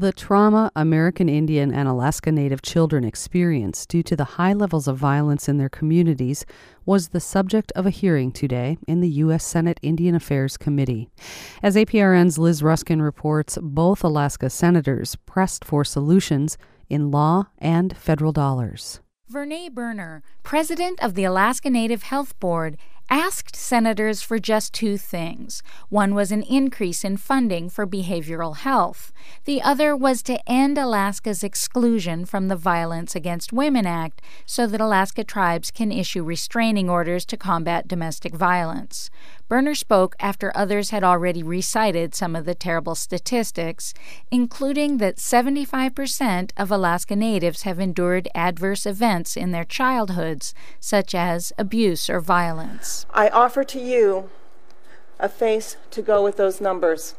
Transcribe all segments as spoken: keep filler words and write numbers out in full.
The trauma American Indian and Alaska Native children experience due to the high levels of violence in their communities was the subject of a hearing today in the U S Senate Indian Affairs Committee. As A P R N's Liz Ruskin reports, both Alaska senators pressed for solutions in law and federal dollars. Vernay Berner, president of the Alaska Native Health Board, asked senators for just two things. One was an increase in funding for behavioral health. The other was to end Alaska's exclusion from the Violence Against Women Act so that Alaska tribes can issue restraining orders to combat domestic violence. Berner spoke after others had already recited some of the terrible statistics, including that seventy-five percent of Alaska Natives have endured adverse events in their childhoods, such as abuse or violence. I offer to you a face to go with those numbers.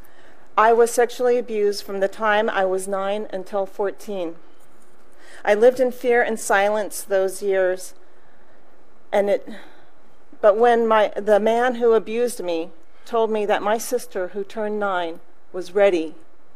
I was sexually abused from the time I was nine until fourteen. I lived in fear and silence those years, and it... But when my, the man who abused me told me that my sister, who turned nine, was ready,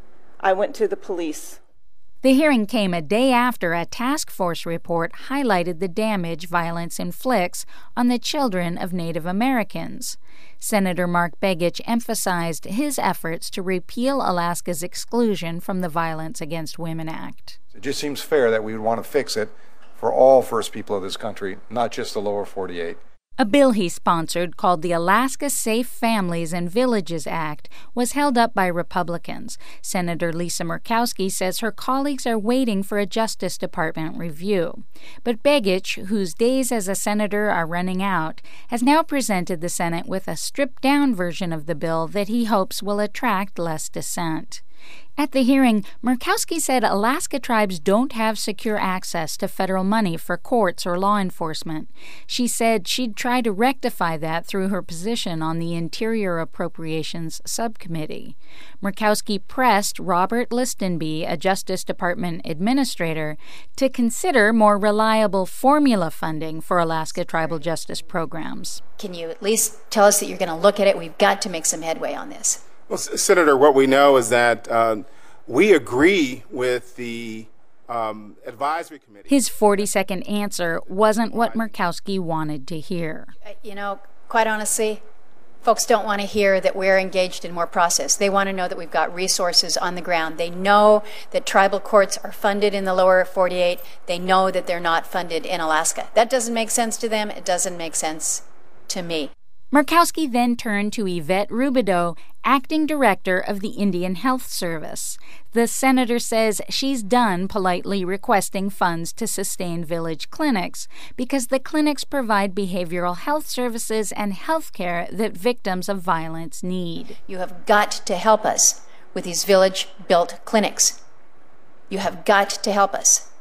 I went to the police. The hearing came a day after a task force report highlighted the damage violence inflicts on the children of Native Americans. Senator Mark Begich emphasized his efforts to repeal Alaska's exclusion from the Violence Against Women Act. It just seems fair that we would want to fix it for all First People of this country, not just the lower forty-eight. A bill he sponsored, called the Alaska Safe Families and Villages Act, was held up by Republicans. Senator Lisa Murkowski says her colleagues are waiting for a Justice Department review. But Begich, whose days as a senator are running out, has now presented the Senate with a stripped-down version of the bill that he hopes will attract less dissent. At the hearing, Murkowski said Alaska tribes don't have secure access to federal money for courts or law enforcement. She said she'd try to rectify that through her position on the Interior Appropriations Subcommittee. Murkowski pressed Robert Listenby, a Justice Department administrator, to consider more reliable formula funding for Alaska tribal justice programs. Can you at least tell us that you're going to look at it? We've got to make some headway on this. Well, Senator, what we know is that uh, we agree with the um, advisory committee. His forty-second answer wasn't what Murkowski wanted to hear. You know, quite honestly, folks don't want to hear that we're engaged in more process. They want to know that we've got resources on the ground. They know that tribal courts are funded in the lower forty-eight. They know that they're not funded in Alaska. That doesn't make sense to them. It doesn't make sense to me. Murkowski then turned to Yvette Rubidoux, acting director of the Indian Health Service. The senator says she's done politely requesting funds to sustain village clinics because the clinics provide behavioral health services and health care that victims of violence need. You have got to help us with these village-built clinics. You have got to help us.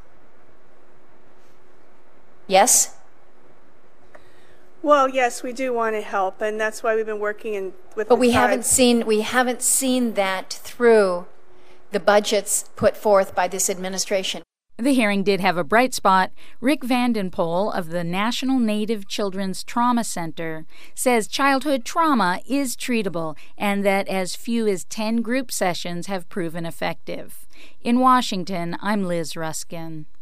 Yes? Well, yes, we do want to help, and that's why we've been working in with. But we haven't seen we haven't seen that through the budgets put forth by this administration. The hearing did have a bright spot. Rick Vandenpoel of the National Native Children's Trauma Center says childhood trauma is treatable and that as few as ten group sessions have proven effective. In Washington, I'm Liz Ruskin.